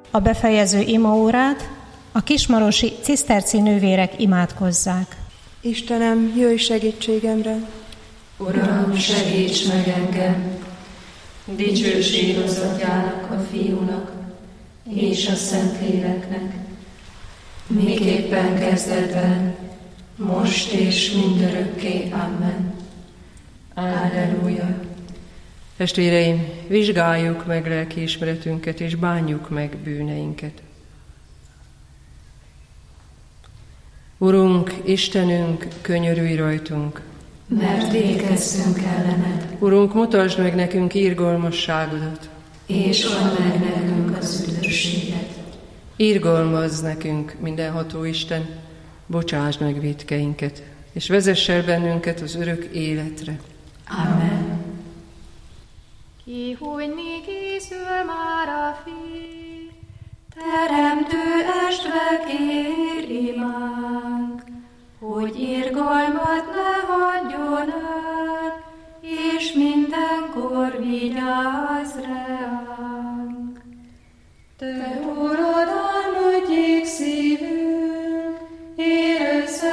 a befejező imaórát a kismarosi ciszterci nővérek imádkozzák. Istenem, jöjj segítségemre! Uram, segíts meg engem! Dicsőség az Atyának, a Fiúnak és a Szentléleknek, miképpen kezdetben, most és mindörökké. Amen. Alleluja. Testvéreim, vizsgáljuk meg lelkiismeretünket, és bánjuk meg bűneinket. Urunk, Istenünk, könyörülj rajtunk, mert vékeztünk ellened. Urunk, mutasd meg nekünk irgalmasságodat, és add meg nekünk az üdvösséget. Irgalmazz nekünk, mindenható Isten, bocsásd meg vétkeinket, és vezess el bennünket az örök életre. Amen. Kihújni készül már a fény, Teremtő estve kér imánk, hogy irgalmat ne hagyjon el, és mindenkor vigyázz ránk. Te, Urad, álmodjék szívünk, érezze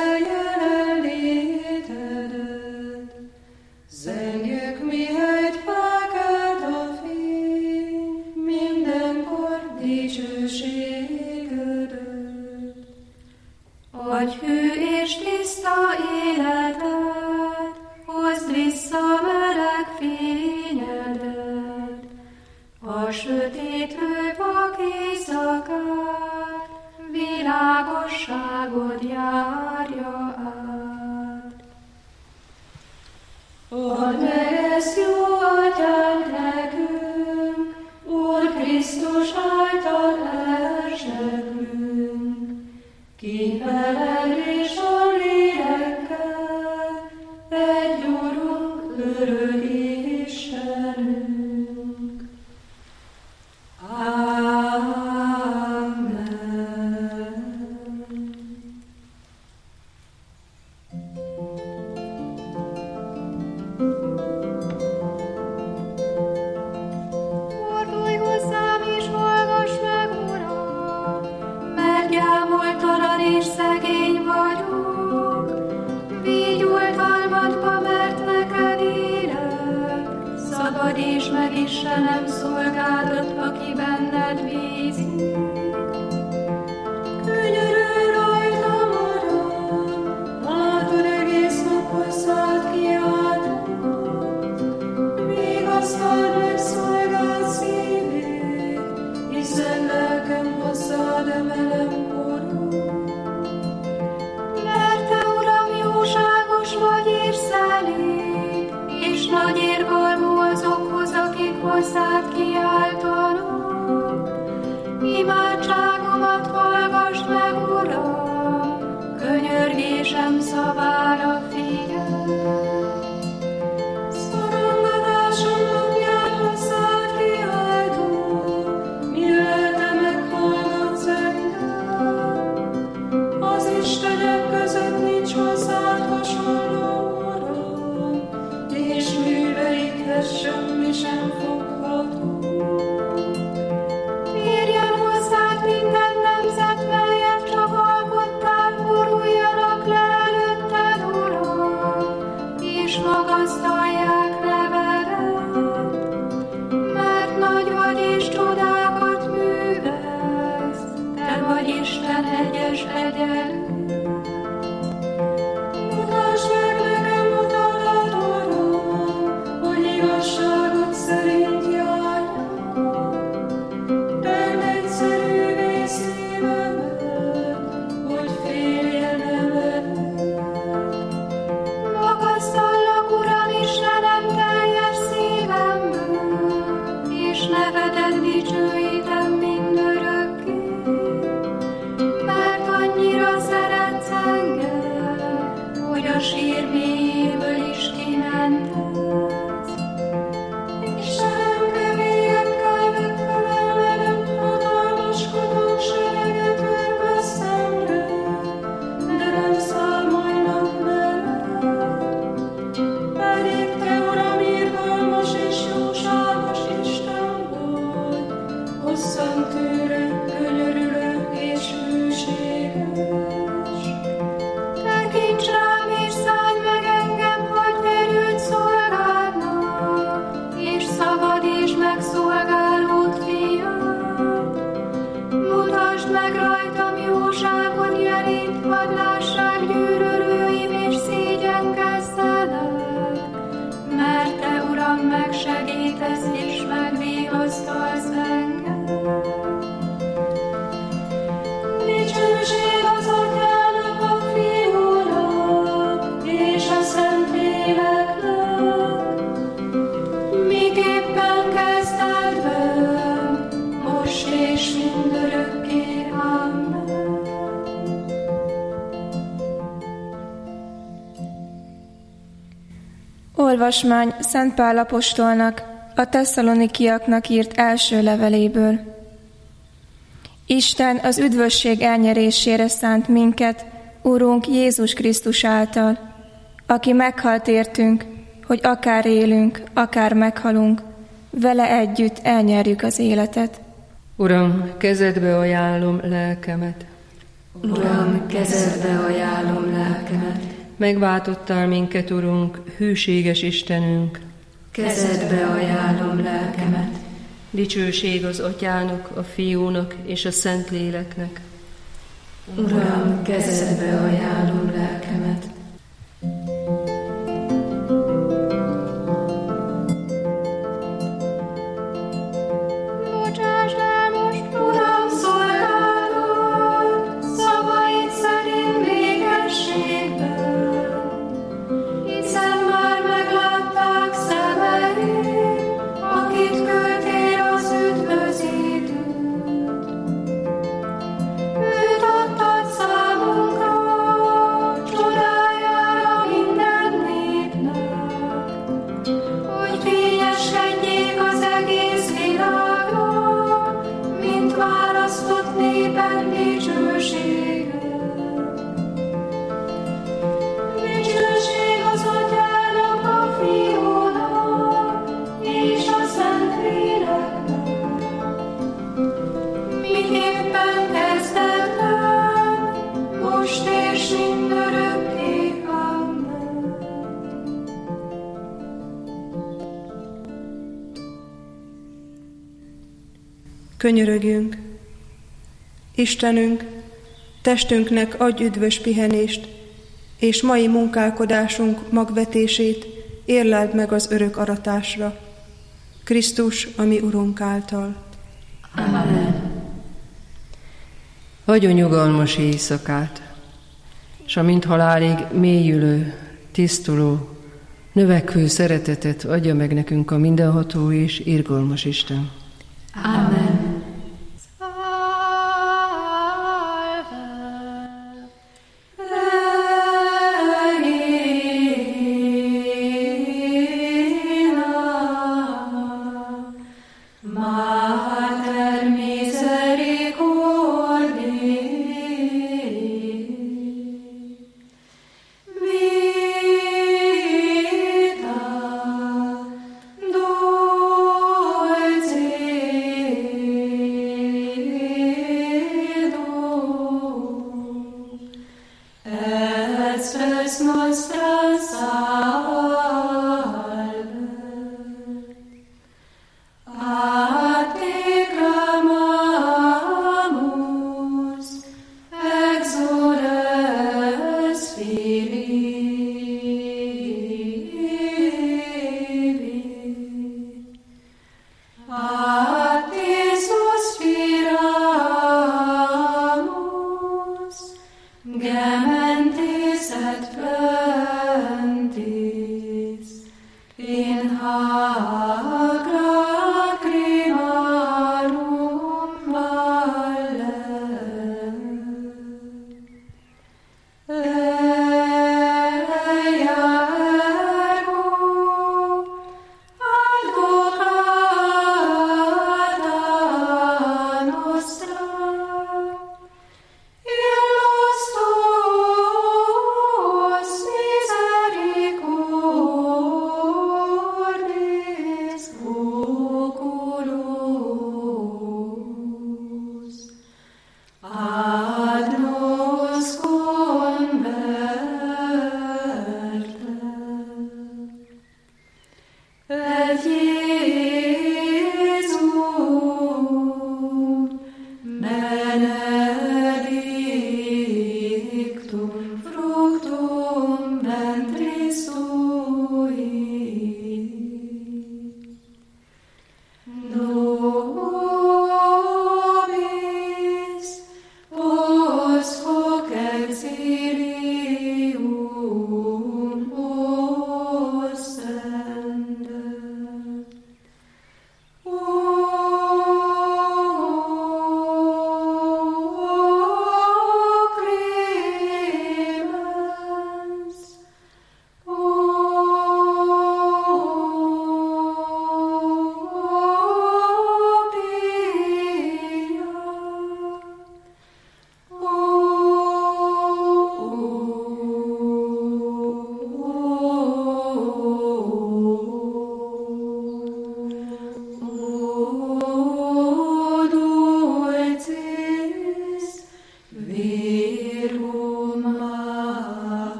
jelenlétedet. Zengjük, mihelyt felkelt a fény, mindenkor dicsőségedet. Adj hű és tiszta életet, hozd vissza meleg fényedet. A sötétlő vak éjszakát, világosságod járja át. Add meg ezt, jó Atyánk, nekünk, Úr Krisztus által elsekünk, ki veled és a lélekkel, egy Urunk, örök Istenünk. Amen. fordulj hozzám és hallgass meg, Uram, Mert gyámoltalan és szegény vagyok, végy oltalmadba, mert neked élek. Szabadíts meg, Istenem, szolgádat, aki benned bízik. Könyörülj rajtam, Uram, látod, egész nap hozzád kiáltok. Vigasztald meg szolgád szívét, hiszen lelkem hozzád emelem korú. Mert te, Uram, jóságos vagy és szelíd, és nagy irgalmú azokhoz, akik hozzád kiáltanak. Imádságomat hallgassd meg, Uram, könyörgésem szavára figyelj. Szorongatásom napján hozzád kiáltok, mi lelke meghallgatsz engem. Az istenek között nincs hozzád hasonló, Uram, és műveikhez semmi sem fogható. meg rajtam jóságot jelít, hadd lássák gyűlölőim és szégyenkezzenek, mert Te, Uram, megsegítesz és megvigasztalsz engem. Dicsőség az Atyának, a Fiúnak és a Szentléleknek, miképpen kezdetben, most és mindörökké. Amen. Olvasmány Szent Pál apostolnak a Tesszalonikiaknak írt első leveléből. Isten az üdvösség elnyerésére szánt minket, Urunk Jézus Krisztus által, aki meghalt értünk, hogy akár élünk, akár meghalunk, vele együtt elnyerjük az életet. Uram, kezedbe ajánlom lelkemet. Uram, kezedbe ajánlom lelkemet. Megváltottál minket, Urunk, hűséges Istenünk. Kezedbe ajánlom lelkemet. Dicsőség az Atyának, a Fiúnak és a Szentléleknek. Uram, kezedbe ajánlom lelkemet. Bocsásd el most, Uram, szolgálod, szavaid szerint végességben, hiszen már meglátták szemeim, akit küldtél az üdvözítőt. Őt adtad számunkra, csodájára minden népnek, hogy fényeskedjék az egész világnak, mint választott néped dicsősége. Dicsőség az Atyának, a Fiúnak és a Szentléleknek, miképpen kezdetben, most és mindörökké. Amen. Könyörögjünk. Istenünk, testünknek adj üdvös pihenést, és mai munkálkodásunk magvetését érleld meg az örök aratásra. Krisztus, a mi Urunk által. Amen. Adjon nyugalmas éjszakát, s amint halálig mélyülő, tisztuló, növekvő szeretetet adja meg nekünk a mindenható és irgalmas Isten. Amen.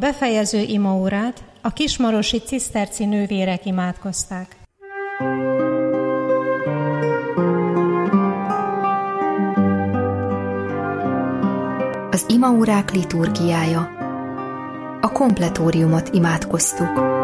befejező imaórát a kismarosi ciszterci nővérek imádkozták. Az imaórák liturgiája. A kompletóriumot imádkoztuk.